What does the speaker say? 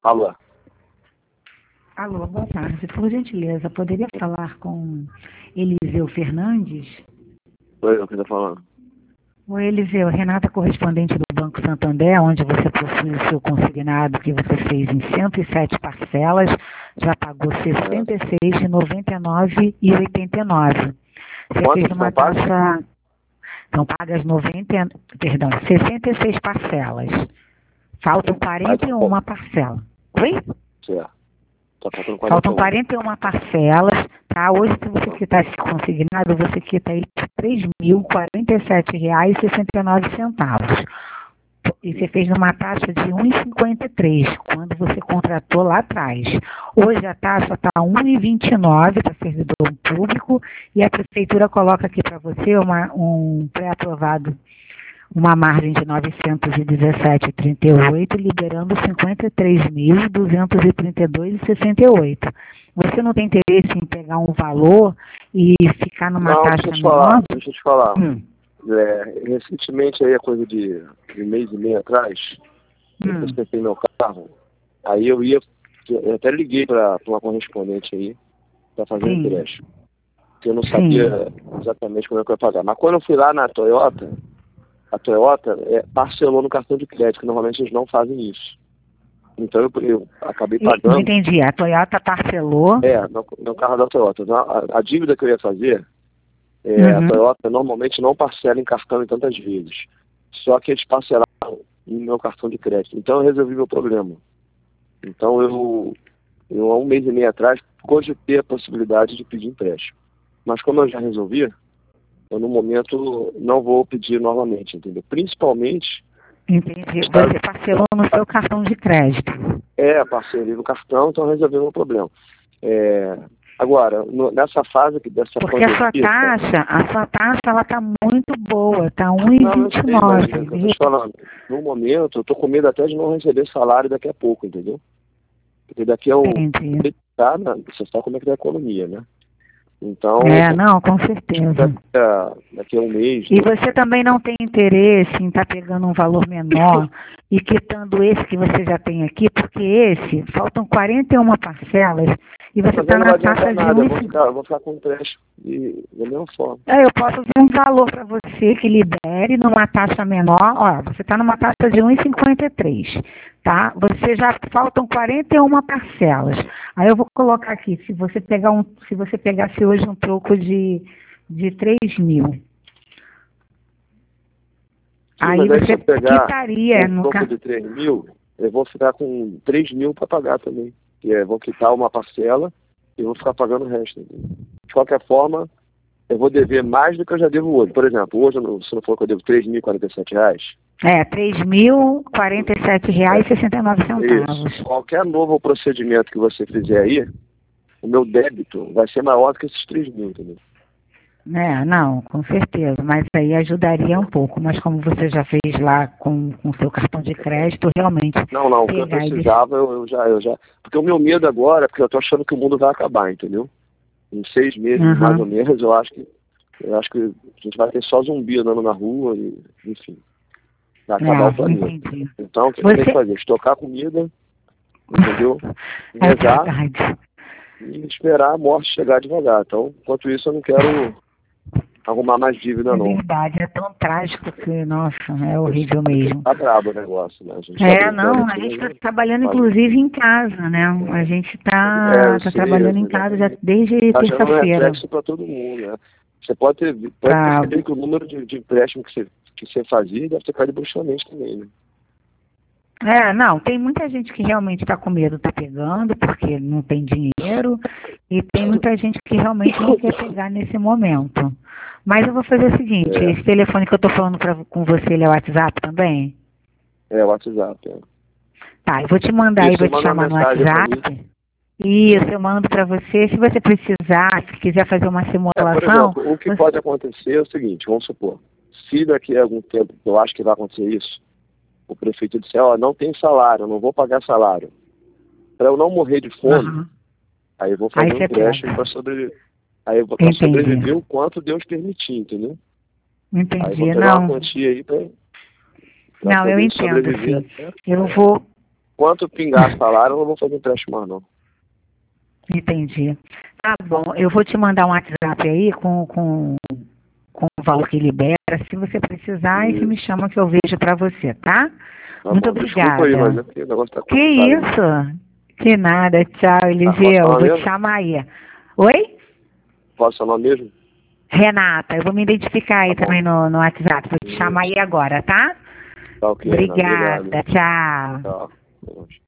Alô? Alô, boa tarde. Por gentileza, poderia falar com Eliseu Fernandes? Oi, eu que tô falando. Oi, Eliseu. Renata, correspondente do Banco Santander, onde você possui o seu consignado que você fez em 107 parcelas, já pagou R$ 66,99 e R$ 89. Você Quanto fez que uma são pagas? taxa... Então, pagas 66 parcelas. Faltam 41 parcelas. Oi? Certo. Tá faltando Faltam 41. 41 parcelas, tá? Hoje, se você quitar esse consignado, você quita ele por R$ 3.047,69. E você fez numa taxa de 1,53, quando você contratou lá atrás. Hoje a taxa está 1,29 para servidor público e a prefeitura coloca aqui para você um pré-aprovado, uma margem de 917,38, liberando 53.232,68. Você não tem interesse em pegar um valor e ficar numa taxa menor? Deixa eu te falar. Recentemente, aí, a coisa de mês e meio atrás, eu pensei meu carro, aí eu até liguei para uma correspondente aí, para fazer um empréstimo. Porque eu não sabia exatamente como é que eu ia pagar. Mas quando eu fui lá na Toyota, a Toyota parcelou no cartão de crédito, que normalmente eles não fazem isso. Então eu acabei pagando. Não entendi, a Toyota parcelou? No carro da Toyota. Então, a dívida que eu ia fazer, a Toyota normalmente não parcela em cartão em tantas vezes. Só que eles parcelaram no meu cartão de crédito. Então eu resolvi meu problema. Então eu há um mês e meio atrás, cogitei a possibilidade de pedir empréstimo. Mas como eu já resolvi, eu no momento não vou pedir novamente, entendeu? Principalmente... Entendi. Você parcelou no seu cartão de crédito. Parcelei no cartão, então resolvi o meu problema. Agora, nessa fase dessa porque pandemia... a sua taxa ela está muito boa, está Não, eu sei, mas 1,29. eu tô te falando, no momento, eu tô com medo até de não receber salário daqui a pouco, entendeu? Porque daqui a Entendi. você sabe como é que é a economia, né? Então... não, com certeza. Daqui a um mês... E você também não tem interesse em estar pegando um valor menor e quitando esse que você já tem aqui, porque esse, faltam 41 parcelas e você está na taxa de nada, eu vou ficar com o empréstimo da mesma forma. Eu posso ver um valor para você que libere numa taxa menor. Ó, você está numa taxa de 1,53, tá? Você já faltam 41 parcelas. Aí eu vou colocar aqui, se você pegasse hoje um troco de 3 mil. Aí você quitaria no troco de 3 mil, eu vou ficar com 3 mil para pagar também. Eu vou quitar uma parcela e vou ficar pagando o resto. De qualquer forma, eu vou dever mais do que eu já devo hoje. Por exemplo, hoje, se não for que eu devo R$ 3.047. R$ 3.047,69. Isso. Qualquer novo procedimento que você fizer aí, o meu débito vai ser maior do que esses 3 mil, entendeu? Não, com certeza, mas aí ajudaria um pouco, mas como você já fez lá com o seu cartão de crédito, realmente... Não, o que eu precisava, eu já... Porque o meu medo agora é porque eu tô achando que o mundo vai acabar, entendeu? Em 6 meses, mais ou menos, eu acho que a gente vai ter só zumbi andando na rua, e, enfim, vai acabar o planeta. Entendi. Então, o que eu tenho que fazer? Estocar comida, entendeu? Rezar e esperar a morte chegar devagar. Então, enquanto isso, eu não quero arrumar mais dívida, não. É verdade, é tão trágico que, nossa, é horrível mesmo. Tá brabo o negócio, né? A gente a gente está trabalhando inclusive em casa, né? A gente está trabalhando em casa já desde terça-feira. Tá gerando reflexo para todo mundo, né? Você pode perceber que o número de empréstimos que você fazia deve ter caído bruscamente também, né? Tem muita gente que realmente está com medo, está pegando, porque não tem dinheiro, e tem muita gente que realmente não quer pegar nesse momento. Mas eu vou fazer o seguinte, esse telefone que eu estou falando com você, ele é o WhatsApp também? É o WhatsApp, Tá, eu vou te mandar aí, vou te chamar no WhatsApp. Isso, eu mando para você. Se você precisar, se quiser fazer uma simulação... Por exemplo, o que pode acontecer é o seguinte, vamos supor, se daqui a algum tempo, eu acho que vai acontecer isso, o prefeito disser, não tem salário, eu não vou pagar salário. Para eu não morrer de fome, aí eu vou fazer um empréstimo para sobreviver. Aí eu vou sobreviver o quanto Deus permitir, entendeu? Entendi, aí eu vou pegar uma quantia aí para eu entendo, sim. Eu vou Quanto pingar salário, eu não vou fazer empréstimo mais, não. Entendi. Tá bom, eu vou te mandar um WhatsApp aí com o valor que libera. Se você precisar, aí você me chama que eu vejo para você, tá? Tá Muito bom. Desculpa obrigada. aí, mas o negócio tá Que complicado. isso? Que nada. Tchau, Eliseu. Posso falar Vou te mesmo? chamar aí. Oi? Posso falar mesmo? Renata, eu vou me identificar aí Tá bom. também no WhatsApp. Vou te chamar aí agora, tá? Tá ok, Renato. Obrigada. Obrigado. Tchau. Tchau.